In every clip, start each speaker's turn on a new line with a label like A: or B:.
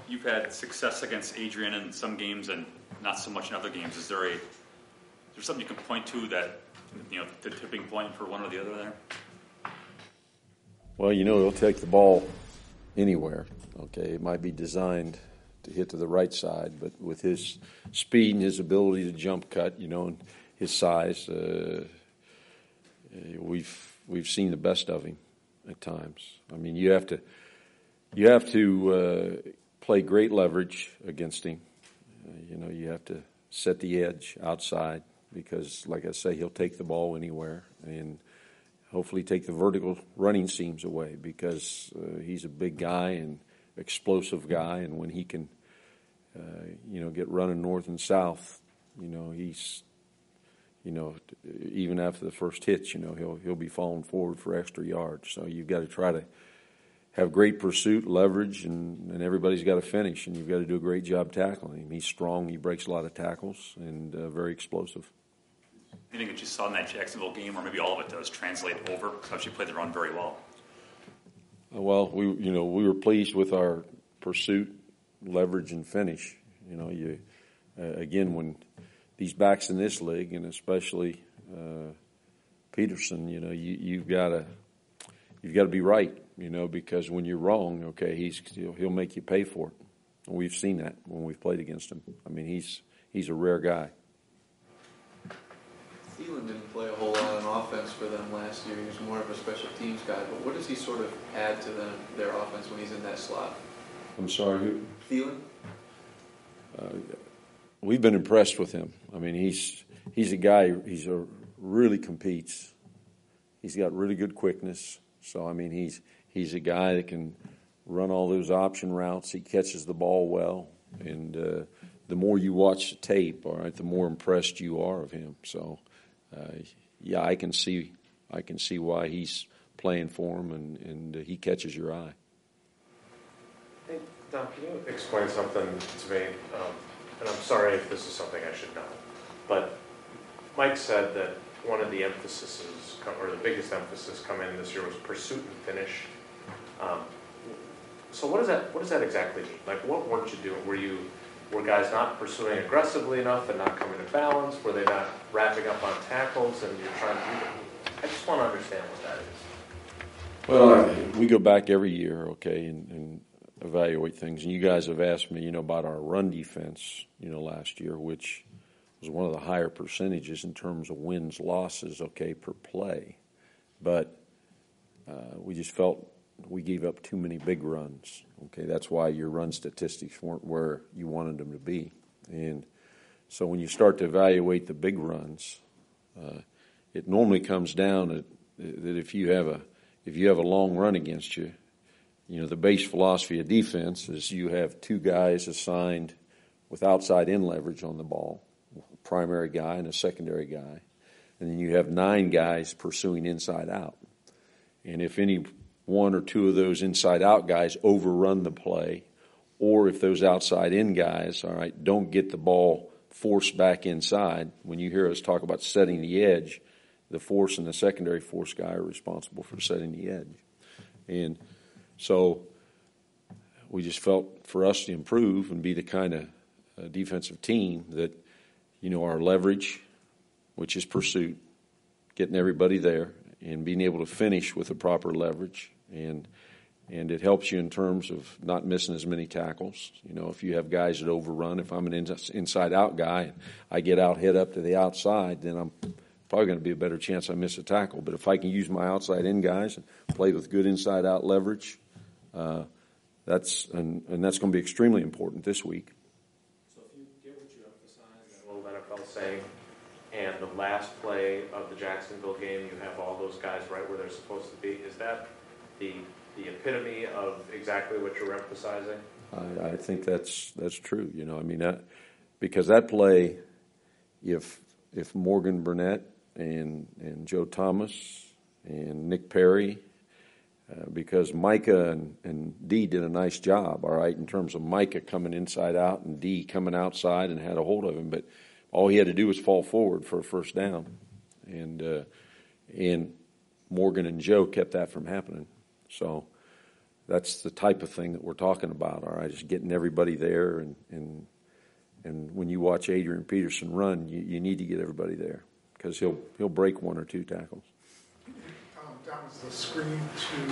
A: you've had success against Adrian in some games and not so much in other games. Is there something you can point to that, the tipping point for one or the other there?
B: Well, he'll take the ball anywhere. Okay, it might be designed to hit to the right side, but with his speed and his ability to jump cut, and his size, we've seen the best of him at times. I mean, you have to play great leverage against him. You have to set the edge outside because, like I say, he'll take the ball anywhere and hopefully take the vertical running seams away because he's a big guy and explosive guy, and when he can, get running north and south, he's, even after the first hitch, he'll be falling forward for extra yards. So you've got to try to have great pursuit, leverage, and everybody's got to finish, and you've got to do a great job tackling him. He's strong, he breaks a lot of tackles, and very explosive.
A: Anything that you saw in that Jacksonville game, or maybe all of it does, translate over? Because you played the run very well.
B: Well, we were pleased with our pursuit, leverage, and finish. Again, when these backs in this league, and especially Peterson, you've got to be right, because when you're wrong, okay, he'll make you pay for it. And we've seen that when we've played against him. I mean, he's a rare guy.
C: Thielen didn't play a whole lot on offense for them last year. He was more of a special teams guy. But what does he sort of add to their offense when he's in that slot?
B: I'm sorry, who?
C: Thielen?
B: We've been impressed with him. I mean, he's a guy. Really competes. He's got really good quickness. So I mean, he's a guy that can run all those option routes. He catches the ball well, and the more you watch the tape, all right, the more impressed you are of him. So. Yeah, I can see why he's playing for him, and he catches your eye.
D: Hey, Don, can you explain something to me? And I'm sorry if this is something I should know, but Mike said that one of the emphases, or the biggest emphasis coming in this year, was pursuit and finish. So what does that exactly mean? Like, what weren't you doing? Were guys not pursuing aggressively enough and not coming to balance? Were they not wrapping up on tackles and you're trying to do them? I just want to understand what that is.
B: Well, we go back every year, okay, and evaluate things. And you guys have asked me, about our run defense, last year, which was one of the higher percentages in terms of wins, losses, okay, per play. But we just felt we gave up too many big runs. Okay, that's why your run statistics weren't where you wanted them to be. And so when you start to evaluate the big runs, it normally comes down that if you have a long run against you, the base philosophy of defense is you have two guys assigned with outside in leverage on the ball, a primary guy and a secondary guy, and then you have 9 guys pursuing inside out. And if any one or two of those inside-out guys overrun the play, or if those outside-in guys, all right, don't get the ball forced back inside. When you hear us talk about setting the edge, the force and the secondary force guy are responsible for setting the edge. And so we just felt for us to improve and be the kind of defensive team that, our leverage, which is pursuit, getting everybody there, and being able to finish with the proper leverage. And it helps you in terms of not missing as many tackles. If you have guys that overrun, if I'm an inside-out guy and I get out, head up to the outside, then I'm probably going to be a better chance I miss a tackle. But if I can use my outside-in guys and play with good inside-out leverage, that's going to be extremely important this week.
D: So if you get what you emphasize, that old NFL saying, and the last play of the Jacksonville game, you have all those guys right where they're supposed to be, is that the epitome of exactly what you're emphasizing?
B: I think that's true. Because that play, if Morgan Burnett and Joe Thomas and Nick Perry, because Micah and D did a nice job, all right, in terms of Micah coming inside out and D coming outside and had a hold of him, but all he had to do was fall forward for a first down, and Morgan and Joe kept that from happening. So that's the type of thing that we're talking about. All right, just getting everybody there, and when you watch Adrian Peterson run, you need to get everybody there because he'll break one or two tackles.
E: That was the screen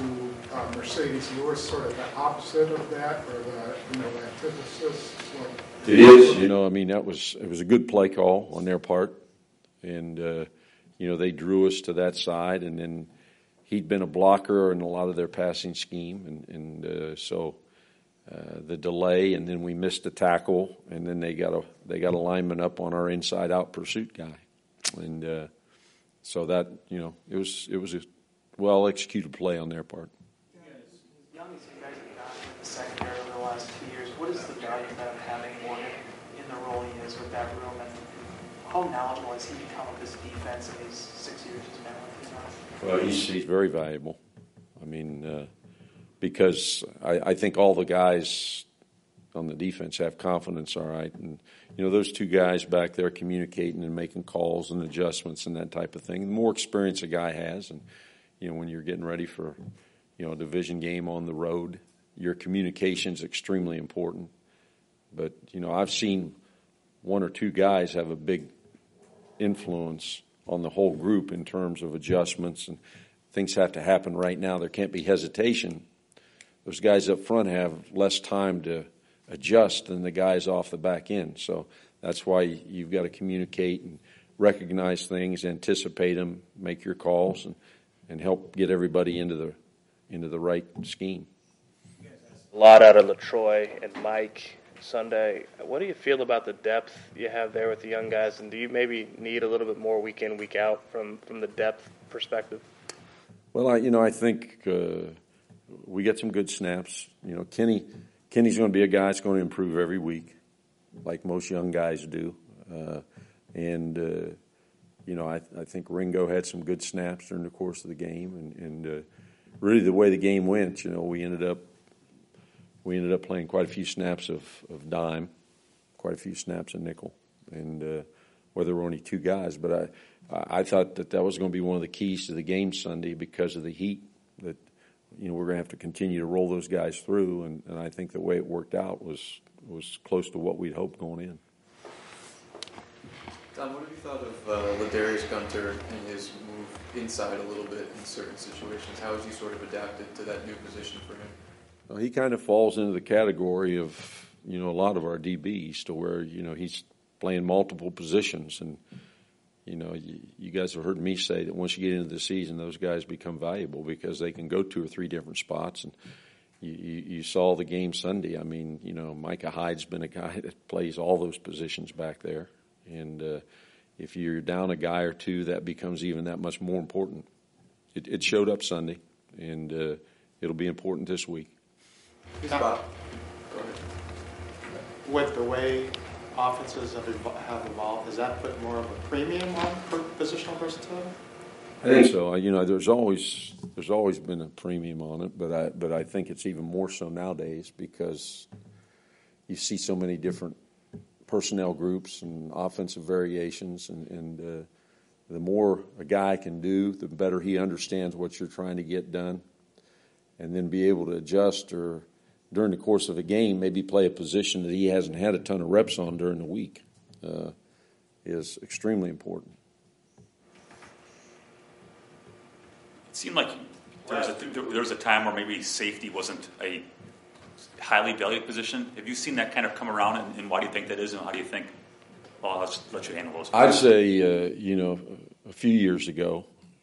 E: to Mercedes Lewis, sort of the opposite of that, or the antithesis.
B: It is, I mean, it was a good play call on their part, and they drew us to that side, and then he'd been a blocker in a lot of their passing scheme, and so the delay, and then we missed a tackle, and then they got a lineman up on our inside out pursuit guy, and so that it was a well executed play on their part.
F: As young as you guys have gotten in the secondary over the last 2 years, what is the value of having Morgan in the role he is with that room, and how knowledgeable has he become of this defense in these 6 years he's been with you guys?
B: Well, he's very valuable. I mean, because I think all the guys on the defense have confidence, all right, and those two guys back there communicating and making calls and adjustments and that type of thing. The more experience a guy has, and when you're getting ready for a division game on the road, your communication is extremely important. But I've seen one or two guys have a big influence on the whole group in terms of adjustments, and things have to happen right now. There can't be hesitation. Those guys up front have less time to adjust than the guys off the back end. So that's why you've got to communicate and recognize things, anticipate them, make your calls, and help get everybody into the right scheme.
G: A lot out of LaTroy and Mike Sunday. What do you feel about the depth you have there with the young guys, and do you maybe need a little bit more week in, week out from the depth perspective?
B: Well, I think we get some good snaps. Kenny's going to be a guy that's going to improve every week, like most young guys do. I think Ringo had some good snaps during the course of the game, and really the way the game went, we ended up playing quite a few snaps of dime, quite a few snaps of nickel, and where there were only two guys. But I thought that was going to be one of the keys to the game Sunday because of the heat that we're going to have to continue to roll those guys through, and I think the way it worked out was close to what we'd hoped going in.
C: Tom, what have you thought of Ladarius Gunter and his move inside a little bit in certain situations? How has he sort of adapted to that new position for him?
B: Well, he kind of falls into the category of, a lot of our DBs to where, he's playing multiple positions. And, you guys have heard me say that once you get into the season, those guys become valuable because they can go 2 or 3 different spots. And you saw the game Sunday. I mean, Micah Hyde's been a guy that plays all those positions back there. And if you're down a guy or two, that becomes even that much more important. It showed up Sunday, and it'll be important this week.
C: Go ahead.
F: With the way offenses have evolved, has that put more of a premium on positional versatility?
B: I think so. There's always been a premium on it, but I think it's even more so nowadays because you see so many different personnel groups and offensive variations, and the more a guy can do, the better he understands what you're trying to get done, and then be able to adjust or during the course of a game maybe play a position that he hasn't had a ton of reps on during the week is extremely important.
A: It seemed like there was a time where maybe safety wasn't a highly valued position. Have you seen that kind of come around, and why do you think that is, and how do you think? Well, let's let you handle those.
B: I'd say, a few years ago,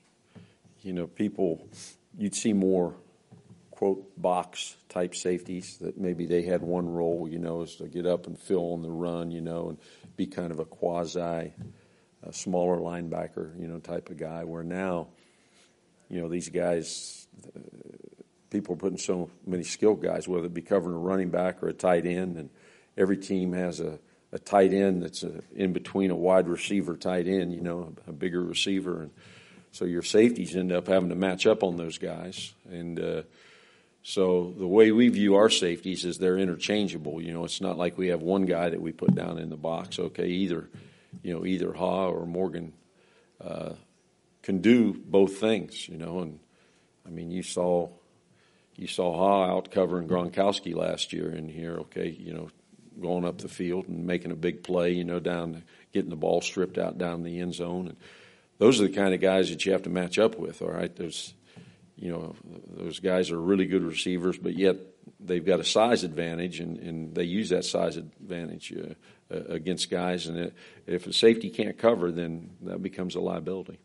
B: you'd see more, quote, box type safeties that maybe they had one role, is to get up and fill on the run, and be kind of a quasi smaller linebacker, type of guy. Where now, these guys, people are putting so many skilled guys, whether it be covering a running back or a tight end, and every team has a tight end that's in between a wide receiver tight end, a bigger receiver. And so your safeties end up having to match up on those guys. And so the way we view our safeties is they're interchangeable. It's not like we have one guy that we put down in the box. Okay, either Ha or Morgan can do both things, and I mean, you saw you saw Ha out covering Gronkowski last year in here, okay, going up the field and making a big play, getting the ball stripped out down the end zone. And those are the kind of guys that you have to match up with, all right? Those guys are really good receivers, but yet they've got a size advantage, and they use that size advantage against guys. And if a safety can't cover, then that becomes a liability.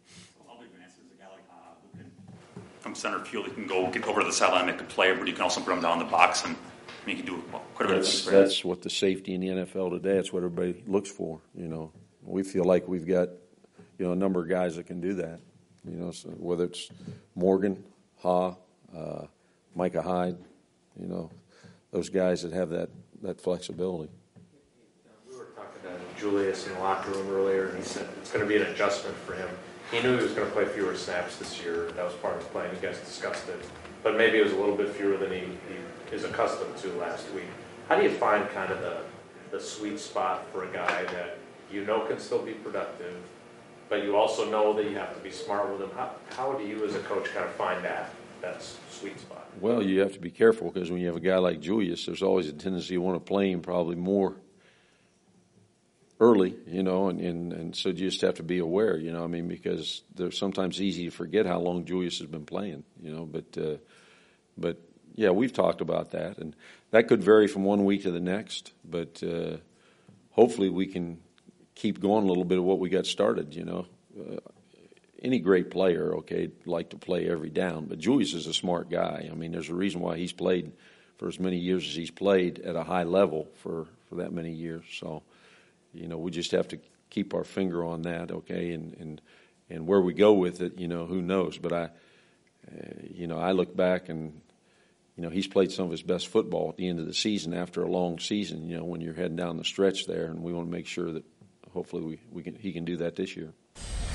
A: From center field, he can go get over to the sideline and make a play, but you can also put him down in the box, and he can do quite a bit of things.
B: That's what the safety in the NFL today. That's what everybody looks for. We feel like we've got a number of guys that can do that. So whether it's Morgan, Ha, Micah Hyde, those guys that have that flexibility.
D: We were talking to Julius in the locker room earlier, and he said it's going to be an adjustment for him. He knew he was going to play fewer snaps this year. That was part of the plan. You guys discussed it. But maybe it was a little bit fewer than he is accustomed to last week. How do you find kind of the sweet spot for a guy that can still be productive, but you also know that you have to be smart with him? How do you as a coach kind of find that sweet spot?
B: Well, you have to be careful because when you have a guy like Julius, there's always a tendency to want to play him probably more early, and so you just have to be aware, because they're sometimes easy to forget how long Julius has been playing, but yeah, we've talked about that, and that could vary from one week to the next, but hopefully we can keep going a little bit of what we got started, any great player, like to play every down, but Julius is a smart guy. I mean, there's a reason why he's played for as many years as he's played at a high level for that many years, so we just have to keep our finger on that, and where we go with it, who knows? But I look back and, he's played some of his best football at the end of the season after a long season, when you're heading down the stretch there, and we want to make sure that hopefully he can do that this year.